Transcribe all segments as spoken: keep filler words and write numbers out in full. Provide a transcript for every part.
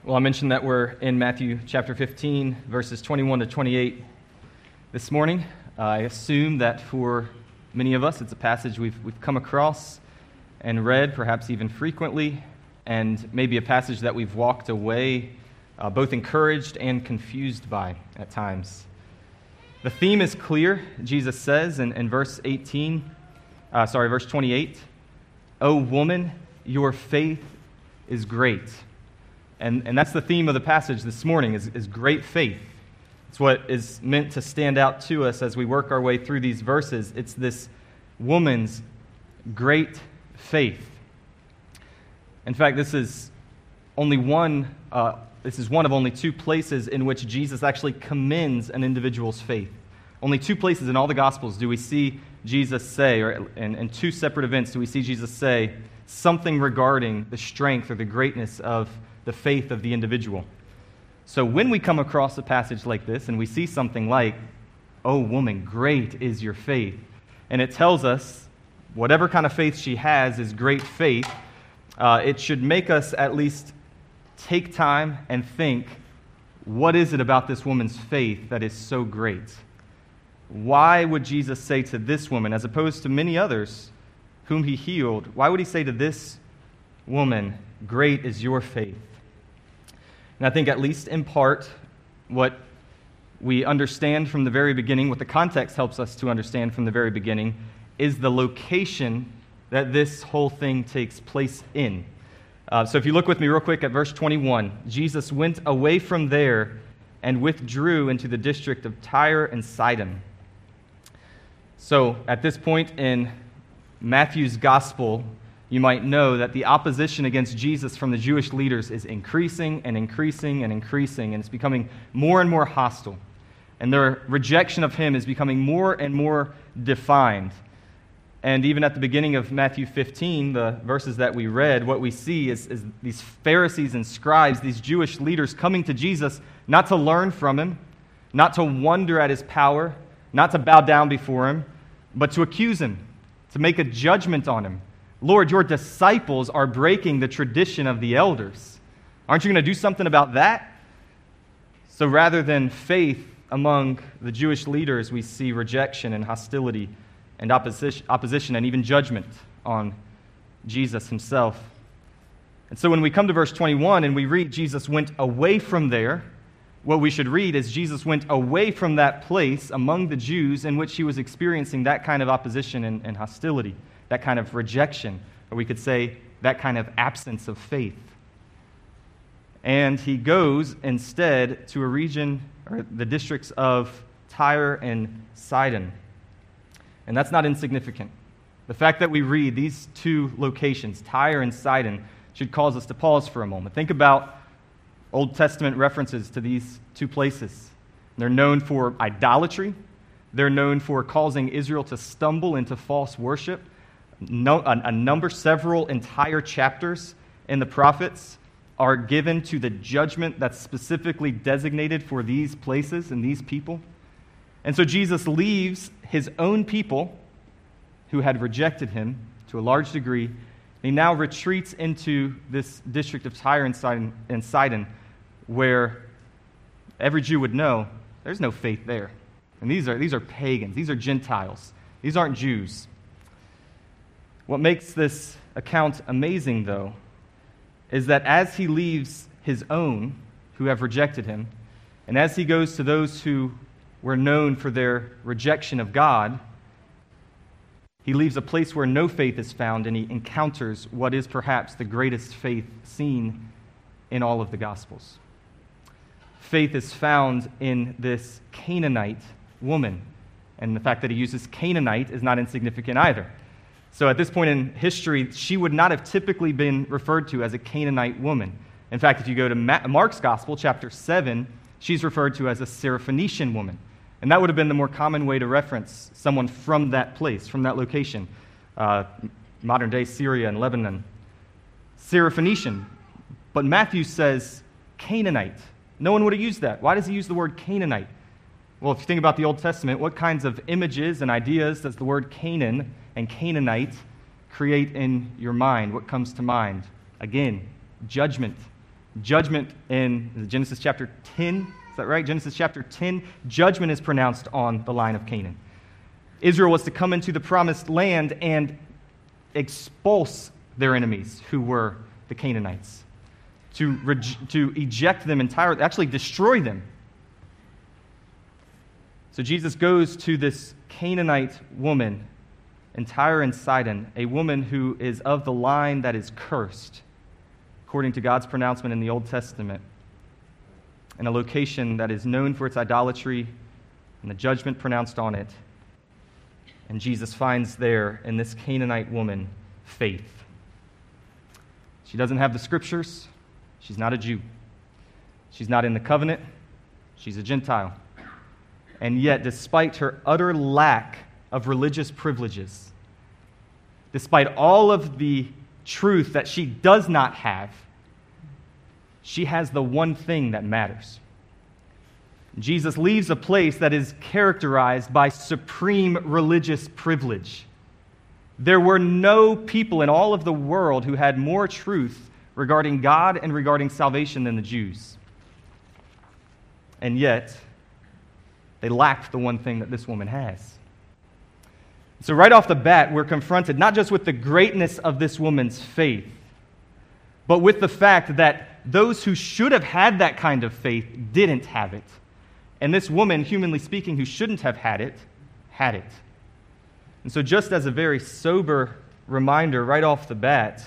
Well, I mentioned that we're in Matthew chapter fifteen, verses twenty-one to twenty-eight this morning. I assume that for many of us, it's a passage we've, we've come across and read, perhaps even frequently, and maybe a passage that we've walked away uh, both encouraged and confused by at times. The theme is clear. Jesus says in, in verse eighteen, uh, sorry, verse twenty-eight, "O woman, your faith is great." And, and that's the theme of the passage this morning, is, is great faith. It's what is meant to stand out to us as we work our way through these verses. It's this woman's great faith. In fact, this is only one, uh, this is one of only two places in which Jesus actually commends an individual's faith. Only two places in all the Gospels do we see Jesus say, or in, in two separate events do we see Jesus say something regarding the strength or the greatness of the faith of the individual. So when we come across a passage like this and we see something like, "Oh woman, great is your faith," and it tells us whatever kind of faith she has is great faith, uh, it should make us at least take time and think, what is it about this woman's faith that is so great? Why would Jesus say to this woman, as opposed to many others whom he healed, why would he say to this woman, "Great is your faith"? And I think at least in part, what we understand from the very beginning, what the context helps us to understand from the very beginning, is the location that this whole thing takes place in. Uh, so if you look with me real quick at verse twenty-one, Jesus went away from there and withdrew into the district of Tyre and Sidon. So at this point in Matthew's gospel, you might know that the opposition against Jesus from the Jewish leaders is increasing and increasing and increasing, and it's becoming more and more hostile. And their rejection of him is becoming more and more defined. And even at the beginning of Matthew fifteen, the verses that we read, what we see is, is these Pharisees and scribes, these Jewish leaders coming to Jesus, not to learn from him, not to wonder at his power, not to bow down before him, but to accuse him, to make a judgment on him. "Lord, your disciples are breaking the tradition of the elders. Aren't you going to do something about that?" So rather than faith among the Jewish leaders, we see rejection and hostility and opposition, opposition and even judgment on Jesus himself. And so when we come to verse twenty-one and we read Jesus went away from there, what we should read is Jesus went away from that place among the Jews in which he was experiencing that kind of opposition and, and hostility, that kind of rejection, or we could say that kind of absence of faith. And he goes instead to a region, or the districts of Tyre and Sidon. And that's not insignificant. The fact that we read these two locations, Tyre and Sidon, should cause us to pause for a moment. Think about Old Testament references to these two places. They're known for idolatry. They're known for causing Israel to stumble into false worship. No, a, a number, several entire chapters in the prophets are given to the judgment that's specifically designated for these places and these people. And so Jesus leaves his own people who had rejected him to a large degree. He now retreats into this district of Tyre and Sidon, and Sidon, where every Jew would know there's no faith there. And these are, these are pagans. These are Gentiles. These aren't Jews. What makes this account amazing, though, is that as he leaves his own who have rejected him, and as he goes to those who were known for their rejection of God, he leaves a place where no faith is found, and he encounters what is perhaps the greatest faith seen in all of the Gospels. Faith is found in this Canaanite woman, and the fact that he uses Canaanite is not insignificant either. So at this point in history, she would not have typically been referred to as a Canaanite woman. In fact, if you go to Mark's Gospel, chapter seven, she's referred to as a Syrophoenician woman. And that would have been the more common way to reference someone from that place, from that location, uh, modern-day Syria and Lebanon. Syrophoenician. But Matthew says Canaanite. No one would have used that. Why does he use the word Canaanite? Well, if you think about the Old Testament, what kinds of images and ideas does the word Canaan and Canaanite create in your mind? What comes to mind? Again, judgment, Judgment in Genesis chapter ten, is that right? Genesis chapter ten, judgment is pronounced on the line of Canaan. Israel was to come into the promised land and expulse their enemies, who were the Canaanites, to, reg- to eject them entirely, actually destroy them. So Jesus goes to this Canaanite woman in Tyre and Sidon, a woman who is of the line that is cursed, according to God's pronouncement in the Old Testament, in a location that is known for its idolatry and the judgment pronounced on it. And Jesus finds there in this Canaanite woman faith. She doesn't have the scriptures. She's not a Jew. She's not in the covenant. She's a Gentile. And yet, despite her utter lack of religious privileges, despite all of the truth that she does not have, she has the one thing that matters. Jesus leaves a place that is characterized by supreme religious privilege. There were no people in all of the world who had more truth regarding God and regarding salvation than the Jews. And yet, they lacked the one thing that this woman has. So right off the bat, we're confronted not just with the greatness of this woman's faith, but with the fact that those who should have had that kind of faith didn't have it. And this woman, humanly speaking, who shouldn't have had it, had it. And so just as a very sober reminder right off the bat,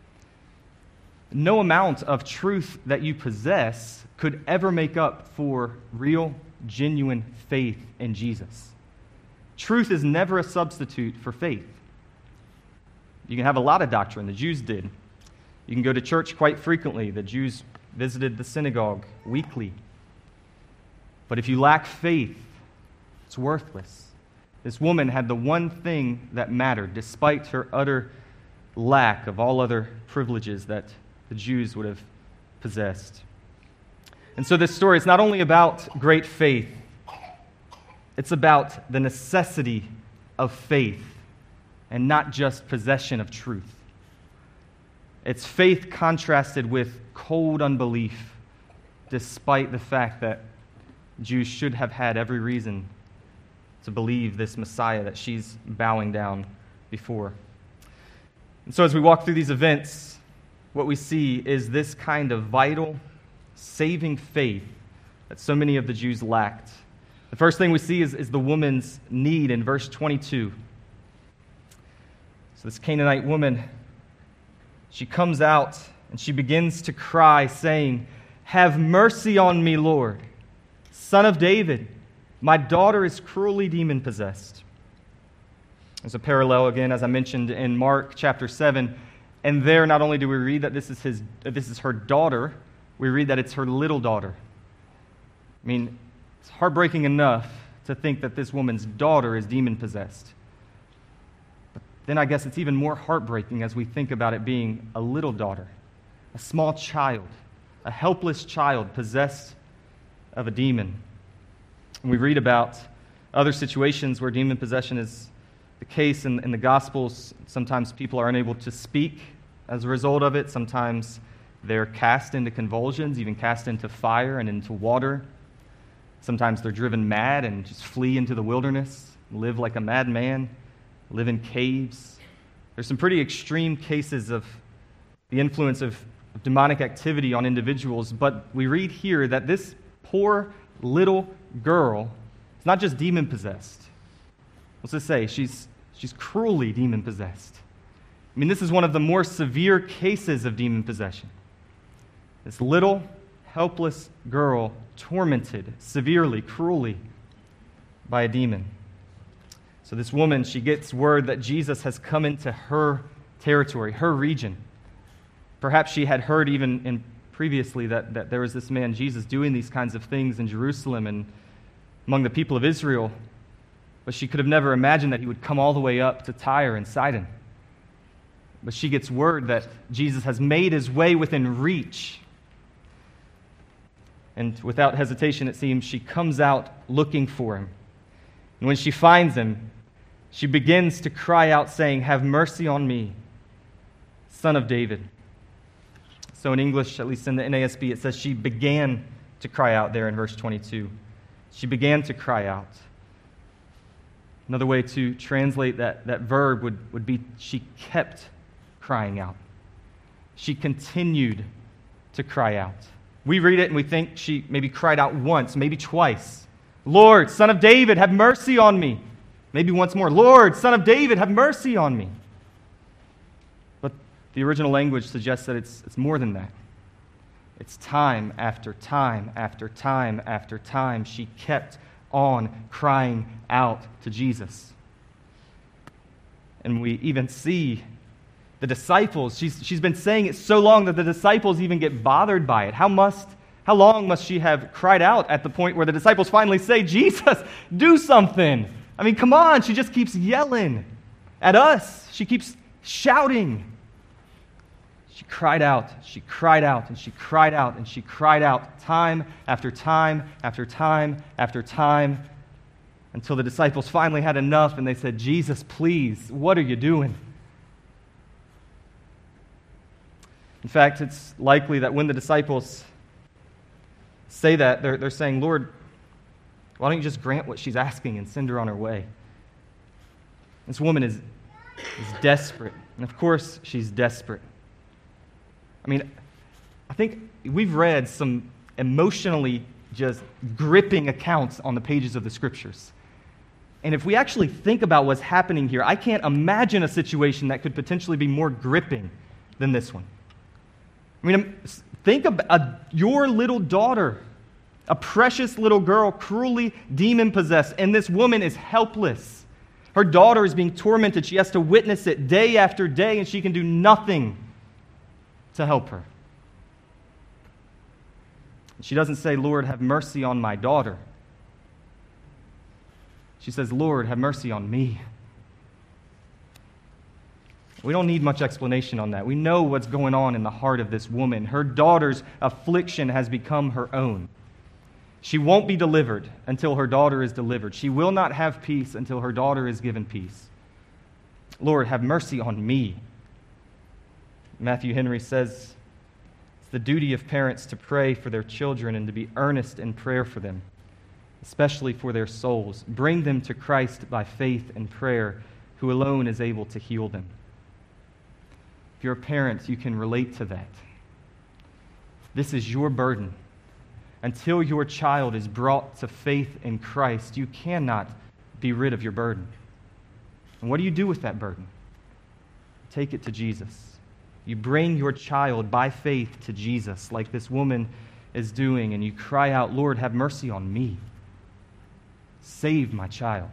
no amount of truth that you possess could ever make up for real, genuine faith in Jesus. Truth is never a substitute for faith. You can have a lot of doctrine. The Jews did. You can go to church quite frequently. The Jews visited the synagogue weekly. But if you lack faith, it's worthless. This woman had the one thing that mattered, despite her utter lack of all other privileges that the Jews would have possessed. And so this story is not only about great faith, it's about the necessity of faith and not just possession of truth. It's faith contrasted with cold unbelief, despite the fact that Jews should have had every reason to believe this Messiah that she's bowing down before. And so as we walk through these events, what we see is this kind of vital, saving faith that so many of the Jews lacked. The first thing we see is, is the woman's need in verse twenty-two. So this Canaanite woman, she comes out and she begins to cry, saying, "Have mercy on me, Lord, Son of David. My daughter is cruelly demon-possessed." There's a parallel, again, as I mentioned, in Mark chapter seven. And there, not only do we read that this is his, that this is her daughter, we read that it's her little daughter. I mean, it's heartbreaking enough to think that this woman's daughter is demon-possessed. But then I guess it's even more heartbreaking as we think about it being a little daughter, a small child, a helpless child possessed of a demon. And we read about other situations where demon possession is the case in, in the Gospels. Sometimes people are unable to speak as a result of it. Sometimes they're cast into convulsions, even cast into fire and into water. Sometimes they're driven mad and just flee into the wilderness, live like a madman, live in caves. There's some pretty extreme cases of the influence of, of demonic activity on individuals, but we read here that this poor little girl is not just demon-possessed. What's it say? She's, she's cruelly demon-possessed. I mean, this is one of the more severe cases of demon possession. This little, helpless girl tormented severely, cruelly by a demon. So this woman, she gets word that Jesus has come into her territory, her region. Perhaps she had heard even in previously that, that there was this man, Jesus, doing these kinds of things in Jerusalem and among the people of Israel, but she could have never imagined that he would come all the way up to Tyre and Sidon. But she gets word that Jesus has made his way within reach. And without hesitation, it seems, she comes out looking for him. And when she finds him, she begins to cry out, saying, "Have mercy on me, Son of David." So in English, at least in the N A S B, it says she began to cry out there in verse twenty-two. She began to cry out. Another way to translate that, that verb would, would be she kept crying out. She continued to cry out. We read it and we think she maybe cried out once, maybe twice. Lord, Son of David, have mercy on me. Maybe once more. Lord, Son of David, have mercy on me. But the original language suggests that it's, it's more than that. It's time after time after time after time. She kept on crying out to Jesus. And we even see the disciples. She's, she's been saying it so long that the disciples even get bothered by it. How must, how long must she have cried out at the point where the disciples finally say, Jesus, do something? I mean, come on. She just keeps yelling at us. She keeps shouting. She cried out, she cried out, and she cried out, and she cried out time after time after time after time until the disciples finally had enough and they said, Jesus, please, what are you doing? In fact, it's likely that when the disciples say that, they're, they're saying, Lord, why don't you just grant what she's asking and send her on her way? This woman is, is desperate. And of course, she's desperate. I mean, I think we've read some emotionally just gripping accounts on the pages of the Scriptures. And if we actually think about what's happening here, I can't imagine a situation that could potentially be more gripping than this one. I mean, think about uh, your little daughter, a precious little girl, cruelly demon-possessed, and this woman is helpless. Her daughter is being tormented. She has to witness it day after day, and she can do nothing to help her. She doesn't say, Lord, have mercy on my daughter. She says, Lord, have mercy on me. We don't need much explanation on that. We know what's going on in the heart of this woman. Her daughter's affliction has become her own. She won't be delivered until her daughter is delivered. She will not have peace until her daughter is given peace. Lord, have mercy on me. Matthew Henry says, it's the duty of parents to pray for their children and to be earnest in prayer for them, especially for their souls. Bring them to Christ by faith and prayer, who alone is able to heal them. If you're a parent, you can relate to that. This is your burden. Until your child is brought to faith in Christ, you cannot be rid of your burden. And what do you do with that burden? Take it to Jesus. You bring your child by faith to Jesus, like this woman is doing, and you cry out, Lord, have mercy on me. Save my child.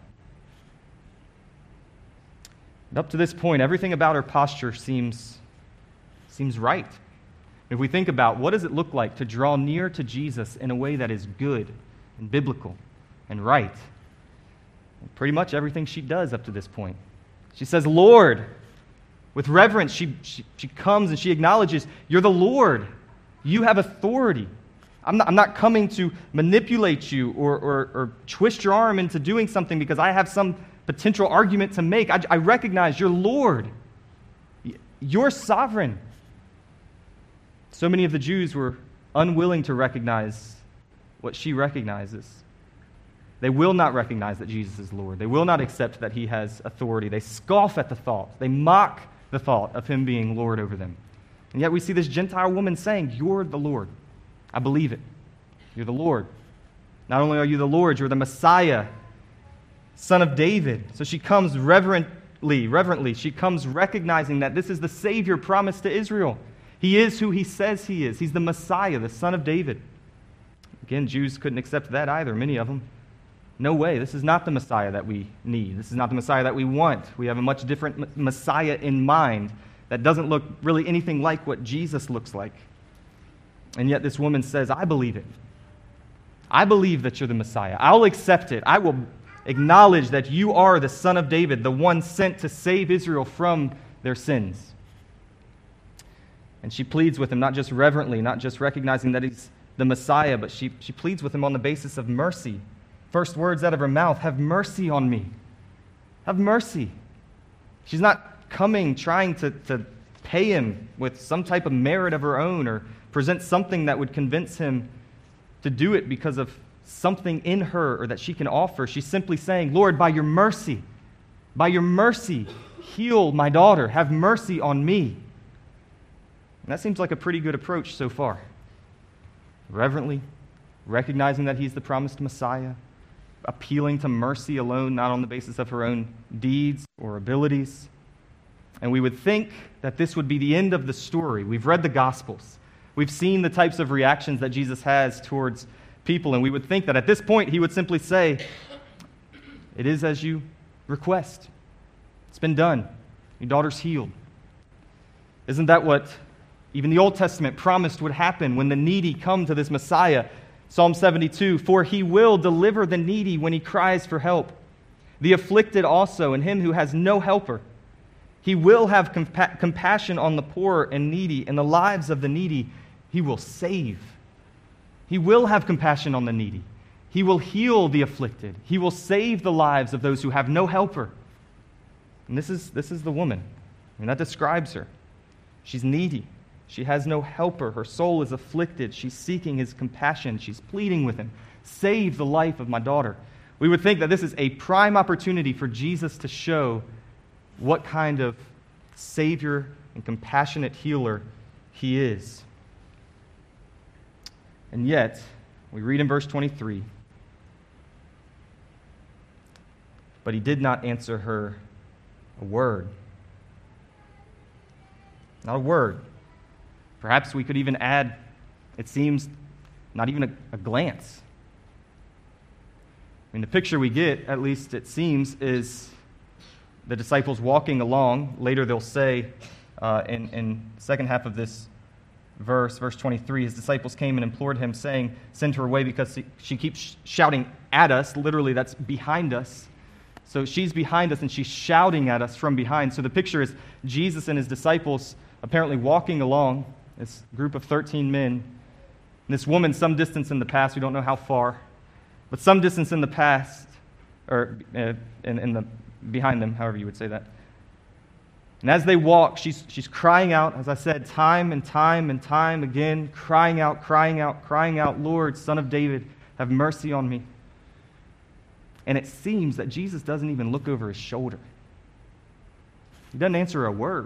And up to this point, everything about her posture seems, seems right. If we think about what does it look like to draw near to Jesus in a way that is good and biblical and right, and pretty much everything she does up to this point. She says, Lord. With reverence, she, she, she comes and she acknowledges, you're the Lord. You have authority. I'm not, I'm not coming to manipulate you or, or, or twist your arm into doing something because I have some potential argument to make. I, I recognize you're Lord. You're sovereign. So many of the Jews were unwilling to recognize what she recognizes. They will not recognize that Jesus is Lord. They will not accept that he has authority. They scoff at the thought. They mock the thought of him being Lord over them. And yet we see this Gentile woman saying, you're the Lord. I believe it. You're the Lord. Not only are you the Lord, you're the Messiah, Son of David. So she comes reverently, reverently. She comes recognizing that this is the Savior promised to Israel. He is who he says he is. He's the Messiah, the Son of David. Again, Jews couldn't accept that either, many of them. No way. This is not the Messiah that we need. This is not the Messiah that we want. We have a much different Messiah in mind that doesn't look really anything like what Jesus looks like. And yet this woman says, I believe it. I believe that you're the Messiah. I'll accept it. I will acknowledge that you are the Son of David, the one sent to save Israel from their sins. And she pleads with him, not just reverently, not just recognizing that he's the Messiah, but she, she pleads with him on the basis of mercy. First words out of her mouth, have mercy on me. Have mercy. She's not coming trying to, to repay him with some type of merit of her own or present something that would convince him to do it because of something in her or that she can offer. She's simply saying, Lord, by your mercy, by your mercy, heal my daughter. Have mercy on me. And that seems like a pretty good approach so far. Reverently, recognizing that he's the promised Messiah, appealing to mercy alone, not on the basis of her own deeds or abilities. And we would think that this would be the end of the story. We've read the Gospels. We've seen the types of reactions that Jesus has towards people, and we would think that at this point he would simply say, it is as you request. It's been done. Your daughter's healed. Isn't that what even the Old Testament promised would happen when the needy come to this Messiah? Psalm seventy-two, for he will deliver the needy when he cries for help, the afflicted also, and him who has no helper. He will have compa- compassion on the poor and needy, and the lives of the needy he will save. He will have compassion on the needy. He will heal the afflicted. He will save the lives of those who have no helper. And this is, this is the woman. And that describes her. She's needy. She has no helper. Her soul is afflicted. She's seeking his compassion. She's pleading with him. Save the life of my daughter. We would think that this is a prime opportunity for Jesus to show what kind of Savior and compassionate healer he is. And yet, we read in verse twenty-three, but he did not answer her a word. Not a word. Perhaps we could even add, it seems, not even a, a glance. I mean, the picture we get, at least it seems, is the disciples walking along. Later they'll say uh, in, in the second half of this verse, verse twenty-three, his disciples came and implored him, saying, send her away because she keeps shouting at us. Literally, that's behind us. So she's behind us and she's shouting at us from behind. So the picture is Jesus and his disciples apparently walking along, this group of thirteen men. And this woman, some distance in the past, we don't know how far, but some distance in the past, or uh, in, in the behind them, however you would say that. And as they walk, she's, she's crying out, as I said, time and time and time again, crying out, crying out, crying out, Lord, Son of David, have mercy on me. And it seems that Jesus doesn't even look over his shoulder. He doesn't answer a word.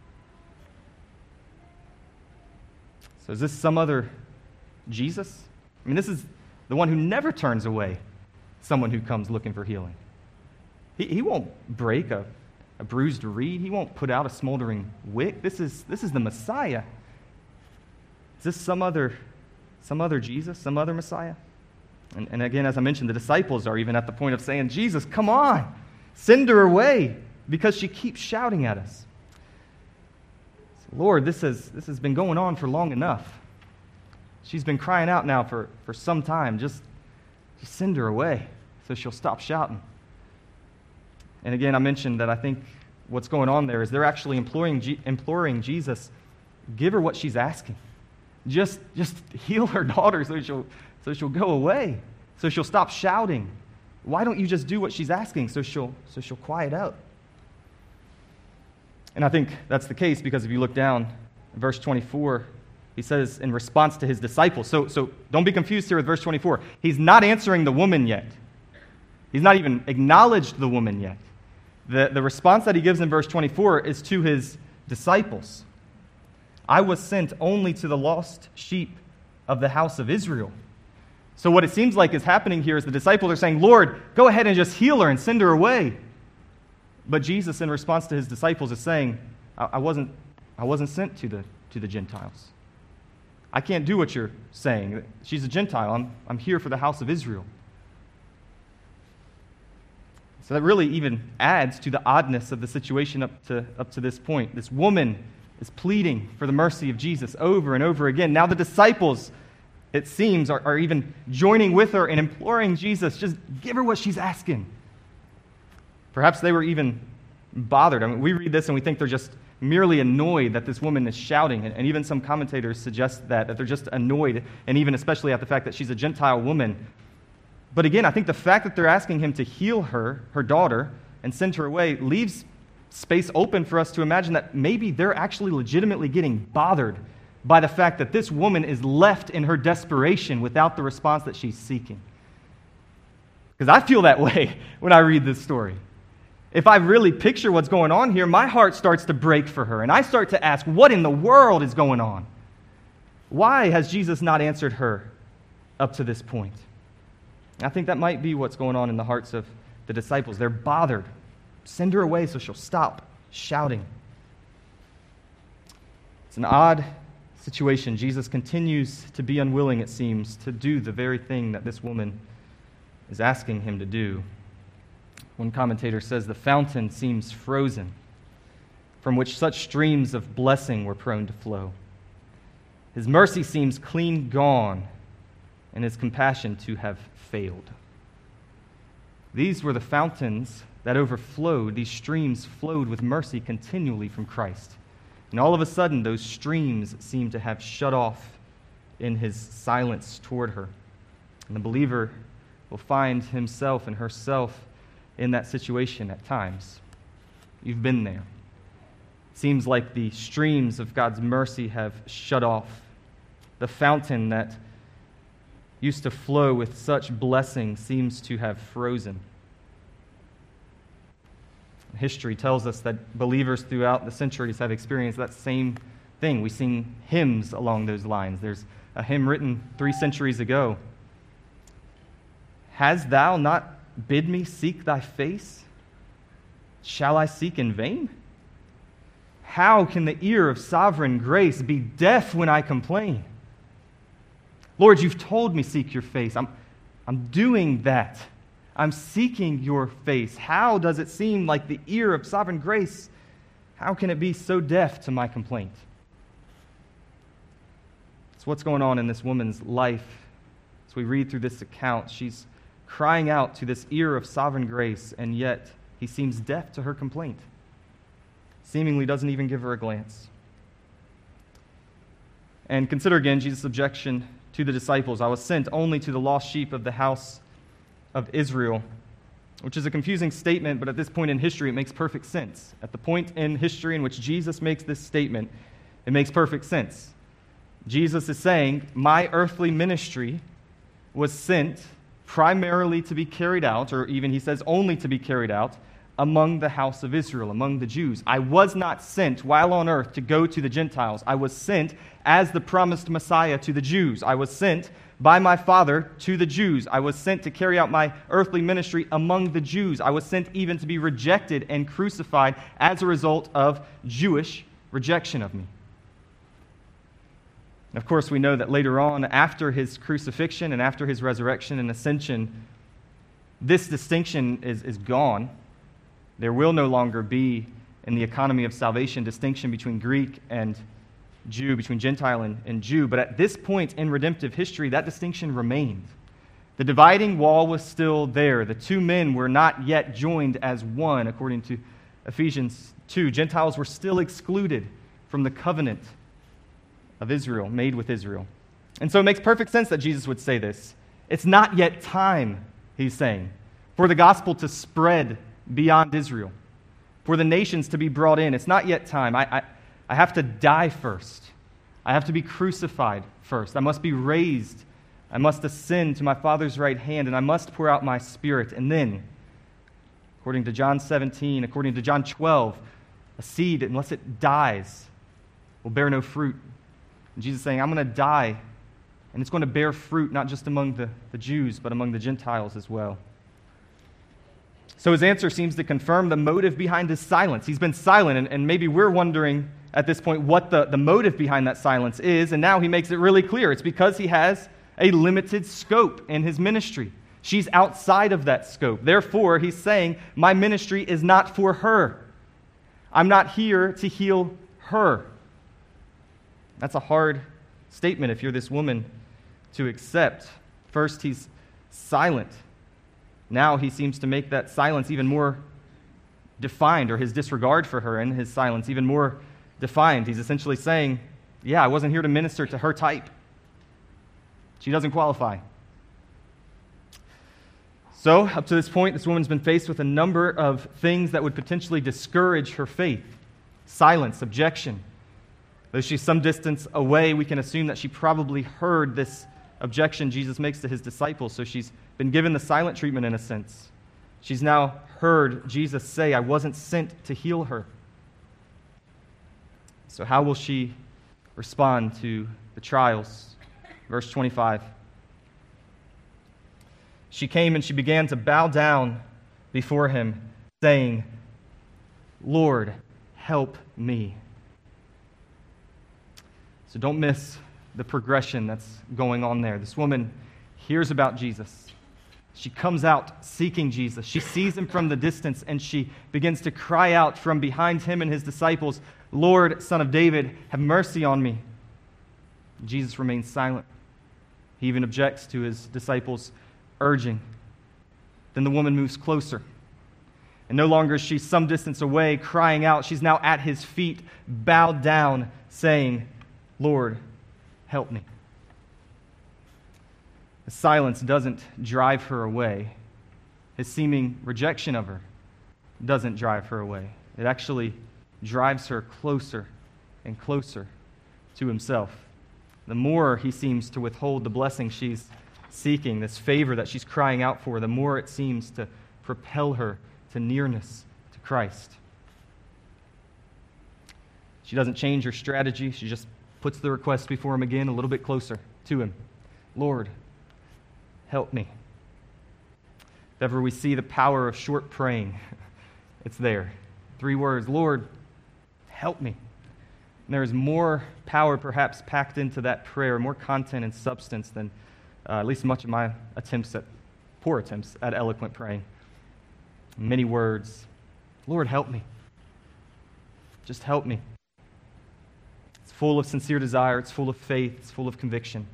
So is this some other Jesus? I mean, this is the one who never turns away someone who comes looking for healing. He, he won't break a, a bruised reed. He won't put out a smoldering wick. This is, this is the Messiah. Is this some other, some other Jesus, some other Messiah? And, and again, as I mentioned, the disciples are even at the point of saying, Jesus, come on, send her away, because she keeps shouting at us. So, Lord, this has, this has been going on for long enough. She's been crying out now for, for some time. Just, just send her away so she'll stop shouting. And again, I mentioned that I think what's going on there is they're actually imploring, G- imploring Jesus, give her what she's asking. Just, just heal her daughter so she'll, so she'll go away, so she'll stop shouting. Why don't you just do what she's asking so she'll, so she'll quiet out? And I think that's the case because if you look down in verse twenty-four, he says in response to his disciples, so, so don't be confused here with verse twenty-four. He's not answering the woman yet. He's not even acknowledged the woman yet. The, the response that he gives in verse twenty-four is to his disciples. I was sent only to the lost sheep of the house of Israel. So what it seems like is happening here is the disciples are saying, Lord, go ahead and just heal her and send her away. But Jesus, in response to his disciples, is saying, I, I wasn't, I wasn't sent to the, to the Gentiles. I can't do what you're saying. She's a Gentile. I'm, I'm here for the house of Israel. So that really even adds to the oddness of the situation up to, up to this point. This woman is pleading for the mercy of Jesus over and over again. Now the disciples, it seems, are, are even joining with her and imploring Jesus, just give her what she's asking. Perhaps they were even bothered. I mean, we read this and we think they're just merely annoyed that this woman is shouting. And even some commentators suggest that, that they're just annoyed, and even especially at the fact that she's a Gentile woman. But again, I think the fact that they're asking him to heal her, her daughter, and send her away leaves space open for us to imagine that maybe they're actually legitimately getting bothered by the fact that this woman is left in her desperation without the response that she's seeking. Because I feel that way when I read this story. If I really picture what's going on here, my heart starts to break for her, and I start to ask, what in the world is going on? Why has Jesus not answered her up to this point? I think that might be what's going on in the hearts of the disciples. They're bothered. Send her away so she'll stop shouting. It's an odd situation. Jesus continues to be unwilling, it seems, to do the very thing that this woman is asking him to do. One commentator says the fountain seems frozen, from which such streams of blessing were prone to flow. His mercy seems clean gone, and his compassion to have failed. These were the fountains that overflowed. These streams flowed with mercy continually from Christ. And all of a sudden, those streams seem to have shut off in his silence toward her. And the believer will find himself and herself in that situation at times. You've been there. It seems like the streams of God's mercy have shut off. The fountain that used to flow with such blessing seems to have frozen. History tells us that believers throughout the centuries have experienced that same thing. We sing hymns along those lines. There's a hymn written three centuries ago. Has thou not bid me seek thy face? Shall I seek in vain? How can the ear of sovereign grace be deaf when I complain? Lord, you've told me seek your face. I'm, I'm doing that. I'm seeking your face. How does it seem like the ear of sovereign grace? How can it be so deaf to my complaint? It's what's going on in this woman's life. As we read through this account, she's crying out to this ear of sovereign grace, and yet he seems deaf to her complaint. Seemingly doesn't even give her a glance. And consider again Jesus' objection to the disciples. I was sent only to the lost sheep of the house of Israel, which is a confusing statement, but at this point in history, it makes perfect sense. At the point in history in which Jesus makes this statement, it makes perfect sense. Jesus is saying, my earthly ministry was sent primarily to be carried out, or even he says only to be carried out, among the house of Israel, among the Jews. I was not sent while on earth to go to the Gentiles. I was sent as the promised Messiah to the Jews. I was sent by my Father to the Jews. I was sent to carry out my earthly ministry among the Jews. I was sent even to be rejected and crucified as a result of Jewish rejection of me. And of course, we know that later on, after his crucifixion and after his resurrection and ascension, this distinction is, is gone. There will no longer be, in the economy of salvation, distinction between Greek and Jew, between Gentile and, and Jew. But at this point in redemptive history, that distinction remained. The dividing wall was still there. The two men were not yet joined as one, according to Ephesians two. Gentiles were still excluded from the covenant of Israel, made with Israel. And so it makes perfect sense that Jesus would say this. It's not yet time, he's saying, for the gospel to spread beyond Israel, for the nations to be brought in. It's not yet time. I, I, I have to die first. I have to be crucified first. I must be raised. I must ascend to my Father's right hand, and I must pour out my Spirit. And then, according to John seventeen, according to John twelve, a seed, unless it dies, will bear no fruit. And Jesus is saying, I'm going to die, and it's going to bear fruit not just among the, the Jews, but among the Gentiles as well. So his answer seems to confirm the motive behind his silence. He's been silent, and, and maybe we're wondering at this point what the, the motive behind that silence is, and now he makes it really clear. It's because he has a limited scope in his ministry. She's outside of that scope. Therefore, he's saying, my ministry is not for her. I'm not here to heal her. That's a hard statement if you're this woman to accept. First, he's silent. Now he seems to make that silence even more defined, or his disregard for her and his silence even more defined. He's essentially saying, yeah, I wasn't here to minister to her type. She doesn't qualify. So, up to this point, this woman's been faced with a number of things that would potentially discourage her faith. Silence, objection. Though she's some distance away, we can assume that she probably heard this objection Jesus makes to his disciples, so she's been given the silent treatment in a sense. She's now heard Jesus say, I wasn't sent to heal her. So how will she respond to the trials? Verse twenty-five. She came and she began to bow down before him, saying, Lord, help me. So don't miss the progression that's going on there. This woman hears about Jesus. She comes out seeking Jesus. She sees him from the distance, and she begins to cry out from behind him and his disciples, Lord, Son of David, have mercy on me. Jesus remains silent. He even objects to his disciples' urging. Then the woman moves closer. And no longer is she some distance away crying out. She's now at his feet, bowed down, saying, Lord, help me. The silence doesn't drive her away. His seeming rejection of her doesn't drive her away. It actually drives her closer and closer to himself. The more he seems to withhold the blessing she's seeking, this favor that she's crying out for, the more it seems to propel her to nearness to Christ. She doesn't change her strategy. She just puts the request before him again, a little bit closer to him. Lord, help me. If ever we see the power of short praying, it's there. Three words, Lord, help me. And there is more power perhaps packed into that prayer, more content and substance than uh, at least much of my attempts at, poor attempts at eloquent praying. Many words. Lord, help me. Just help me. It's full of sincere desire. It's full of faith. It's full of conviction.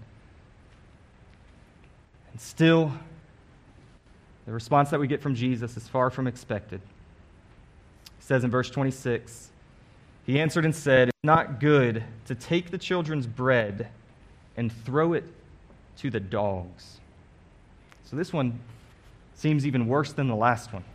And still, the response that we get from Jesus is far from expected. He says in verse twenty-six, He answered and said, It's not good to take the children's bread and throw it to the dogs. So this one seems even worse than the last one.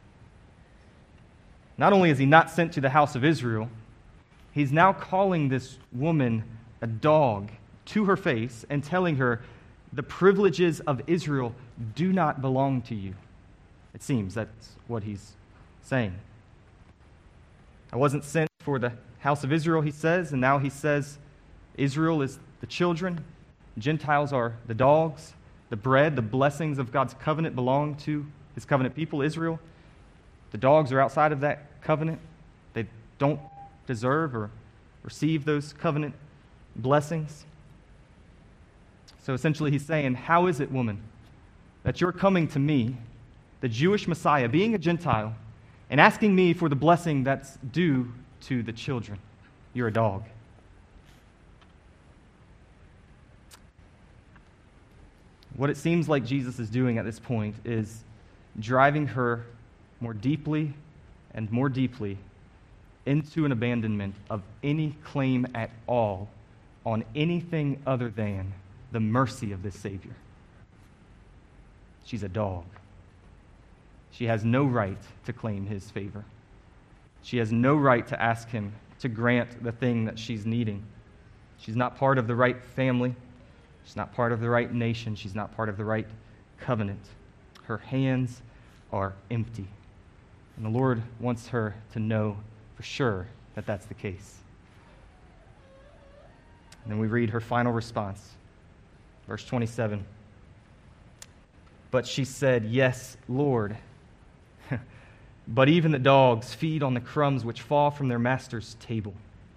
Not only is he not sent to the house of Israel, he's now calling this woman a dog to her face and telling her, the privileges of Israel do not belong to you. It seems that's what he's saying. I wasn't sent for the house of Israel, he says, and now he says Israel is the children, Gentiles are the dogs, the bread, the blessings of God's covenant belong to his covenant people, Israel. The dogs are outside of that covenant. They don't deserve or receive those covenant blessings. So essentially he's saying, how is it, woman, that you're coming to me, the Jewish Messiah, being a Gentile, and asking me for the blessing that's due to the children? You're a dog. What it seems like Jesus is doing at this point is driving her more deeply and more deeply into an abandonment of any claim at all on anything other than the mercy of this Savior. She's a dog. She has no right to claim his favor. She has no right to ask him to grant the thing that she's needing. She's not part of the right family. She's not part of the right nation. She's not part of the right covenant. Her hands are empty. And the Lord wants her to know for sure that that's the case. And then we read her final response. Verse twenty-seven. But she said, Yes, Lord. But even the dogs feed on the crumbs which fall from their master's table.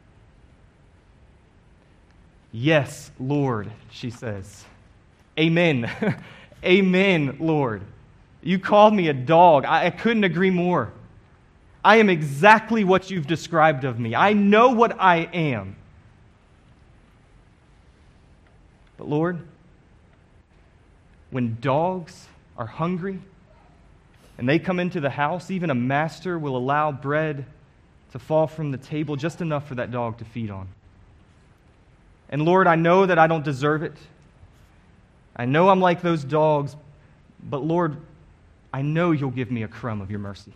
Yes, Lord, she says. Amen. Amen, Lord. You called me a dog. I, I couldn't agree more. I am exactly what you've described of me. I know what I am. But Lord, when dogs are hungry and they come into the house, even a master will allow bread to fall from the table, just enough for that dog to feed on. And Lord, I know that I don't deserve it. I know I'm like those dogs, but Lord, I know you'll give me a crumb of your mercy.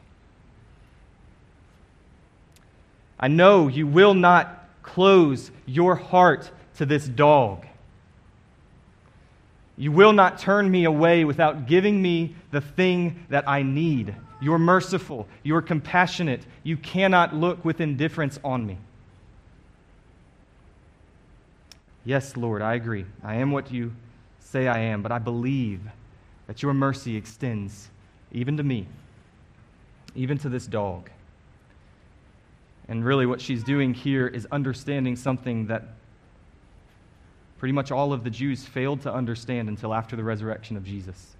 I know you will not close your heart to this dog. You will not turn me away without giving me the thing that I need. You're merciful. You're compassionate. You cannot look with indifference on me. Yes, Lord, I agree. I am what you say I am, but I believe that your mercy extends even to me, even to this dog. And really what she's doing here is understanding something that pretty much all of the Jews failed to understand until after the resurrection of Jesus.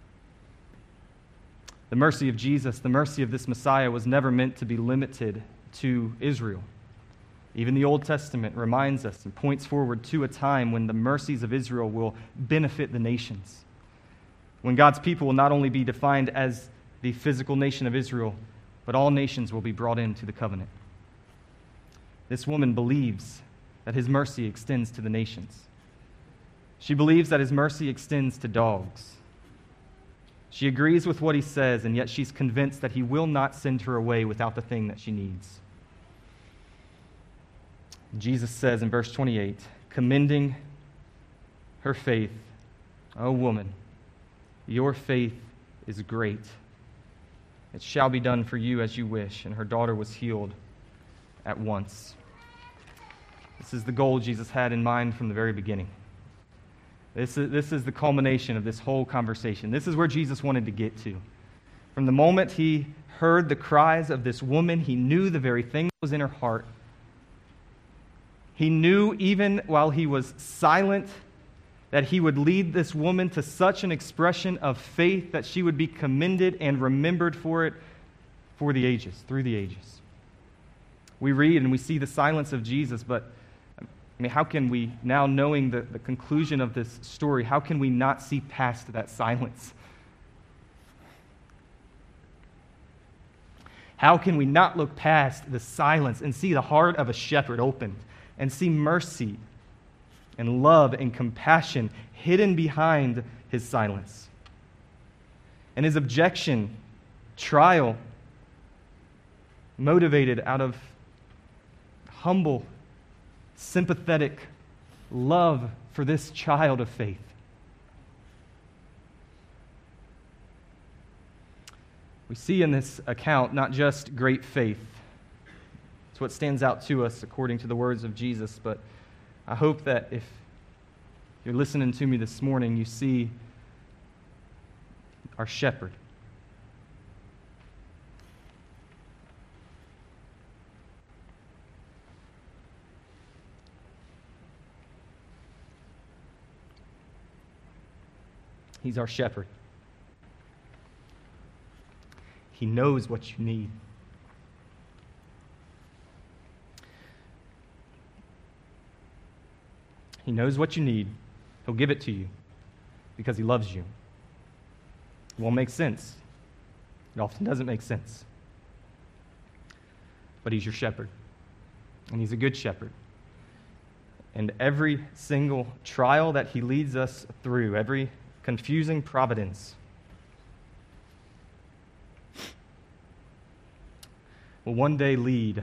The mercy of Jesus, the mercy of this Messiah, was never meant to be limited to Israel. Even the Old Testament reminds us and points forward to a time when the mercies of Israel will benefit the nations. When God's people will not only be defined as the physical nation of Israel, but all nations will be brought into the covenant. This woman believes that his mercy extends to the nations. She believes that his mercy extends to dogs. She agrees with what he says, and yet she's convinced that he will not send her away without the thing that she needs. Jesus says in verse twenty-eight, commending her faith, "O woman, your faith is great. It shall be done for you as you wish." And her daughter was healed at once. This is the goal Jesus had in mind from the very beginning. This is, this is the culmination of this whole conversation. This is where Jesus wanted to get to. From the moment he heard the cries of this woman, he knew the very thing that was in her heart. He knew even while he was silent that he would lead this woman to such an expression of faith that she would be commended and remembered for it for the ages, through the ages. We read and we see the silence of Jesus, but I mean, how can we, now knowing the, the conclusion of this story, how can we not see past that silence? How can we not look past the silence and see the heart of a shepherd opened and see mercy and love and compassion hidden behind his silence? And his objection, trial, motivated out of humble, sympathetic love for this child of faith. We see in this account not just great faith. It's what stands out to us according to the words of Jesus, but I hope that if you're listening to me this morning, you see our shepherd. He's our shepherd. He knows what you need. He knows what you need. He'll give it to you because he loves you. It won't make sense. It often doesn't make sense. But he's your shepherd. And he's a good shepherd. And every single trial that he leads us through, every confusing providence, will one day lead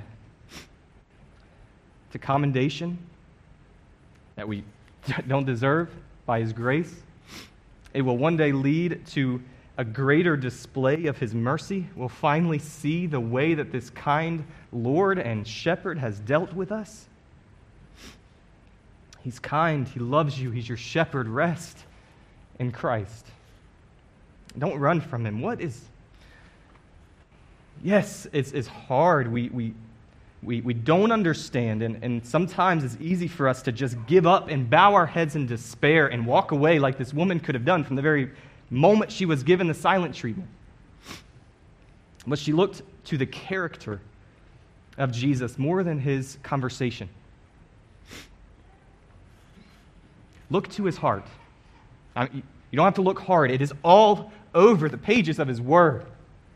to commendation that we don't deserve by his grace. It will one day lead to a greater display of his mercy. We'll finally see the way that this kind Lord and shepherd has dealt with us. He's kind. He loves you. He's your shepherd. Rest in Christ. Don't run from him. What is... Yes, it's, it's hard. We, we, we, we don't understand, and, and sometimes it's easy for us to just give up and bow our heads in despair and walk away like this woman could have done from the very moment she was given the silent treatment. But she looked to the character of Jesus more than his conversation. Look to his heart. Now, you don't have to look hard. It is all over the pages of his word.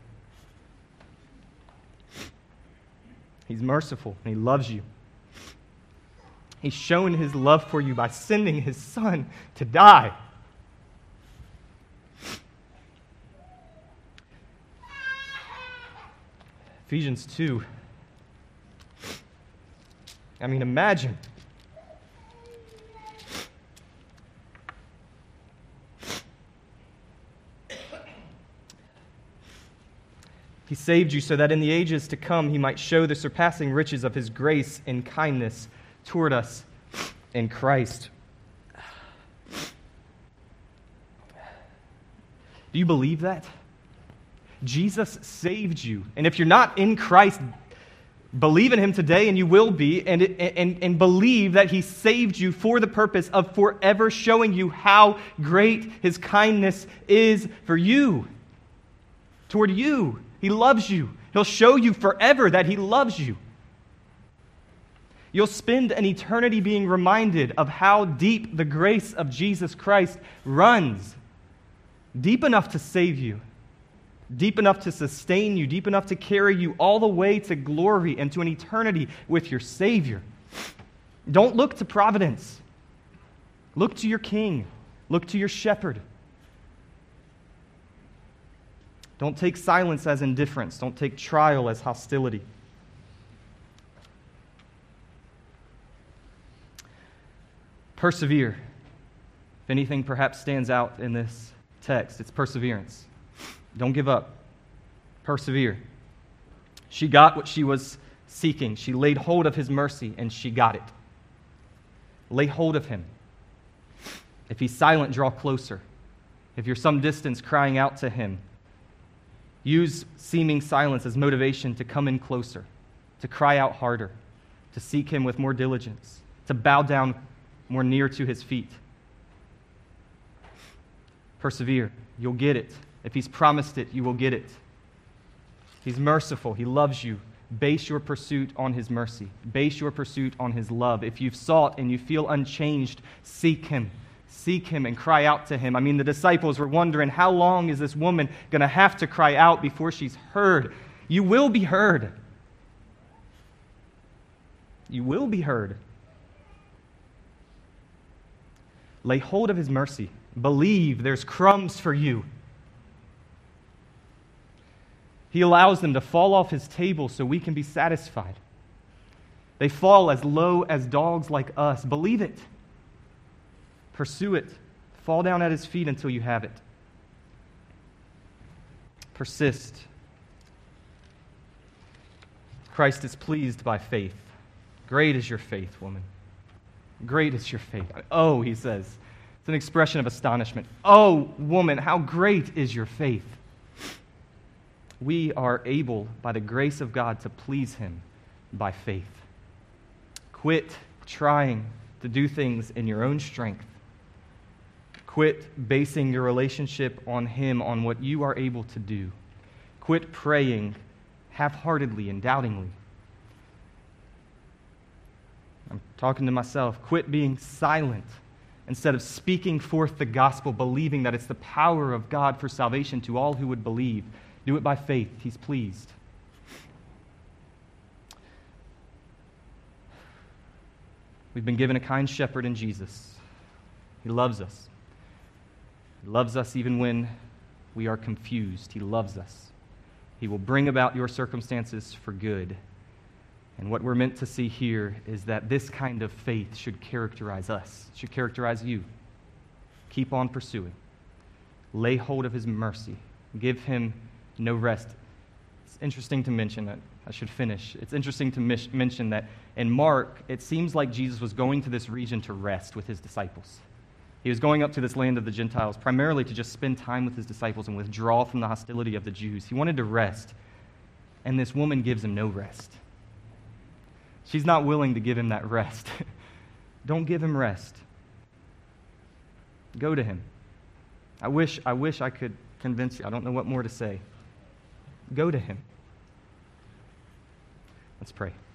He's merciful and he loves you. He's shown his love for you by sending his son to die. Ephesians two. I mean, imagine. He saved you so that in the ages to come he might show the surpassing riches of his grace and kindness toward us in Christ. Do you believe that? Jesus saved you. And if you're not in Christ, believe in him today, and you will be, and, and, and believe that he saved you for the purpose of forever showing you how great his kindness is for you, toward you. He loves you. He'll show you forever that he loves you. You'll spend an eternity being reminded of how deep the grace of Jesus Christ runs. Deep enough to save you, deep enough to sustain you, deep enough to carry you all the way to glory and to an eternity with your Savior. Don't look to providence. Look to your King. Look to your Shepherd. Don't take silence as indifference. Don't take trial as hostility. Persevere. If anything perhaps stands out in this text, it's perseverance. Don't give up. Persevere. She got what she was seeking. She laid hold of his mercy, and she got it. Lay hold of him. If he's silent, draw closer. If you're some distance crying out to him, use seeming silence as motivation to come in closer, to cry out harder, to seek him with more diligence, to bow down more near to his feet. Persevere. You'll get it. If he's promised it, you will get it. He's merciful. He loves you. Base your pursuit on his mercy. Base your pursuit on his love. If you've sought and you feel unchanged, seek him. Seek him and cry out to him. I mean, the disciples were wondering, how long is this woman going to have to cry out before she's heard? You will be heard. You will be heard. Lay hold of his mercy. Believe there's crumbs for you. He allows them to fall off his table so we can be satisfied. They fall as low as dogs like us. Believe it. Pursue it. Fall down at his feet until you have it. Persist. Christ is pleased by faith. Great is your faith, woman. Great is your faith. Oh, he says. It's an expression of astonishment. Oh, woman, how great is your faith. We are able, by the grace of God, to please him by faith. Quit trying to do things in your own strength. Quit basing your relationship on him, on what you are able to do. Quit praying half-heartedly and doubtingly. I'm talking to myself. Quit being silent instead of speaking forth the gospel, believing that it's the power of God for salvation to all who would believe. Do it by faith. He's pleased. We've been given a kind shepherd in Jesus. He loves us. He loves us even when we are confused. He loves us. He will bring about your circumstances for good. And what we're meant to see here is that this kind of faith should characterize us, should characterize you. Keep on pursuing. Lay hold of his mercy. Give him no rest. It's interesting to mention that. I should finish. It's interesting to mis- mention that in Mark, it seems like Jesus was going to this region to rest with his disciples. He was going up to this land of the Gentiles primarily to just spend time with his disciples and withdraw from the hostility of the Jews. He wanted to rest, and this woman gives him no rest. She's not willing to give him that rest. Don't give him rest. Go to him. I wish, I wish I could convince you. I don't know what more to say. Go to him. Let's pray.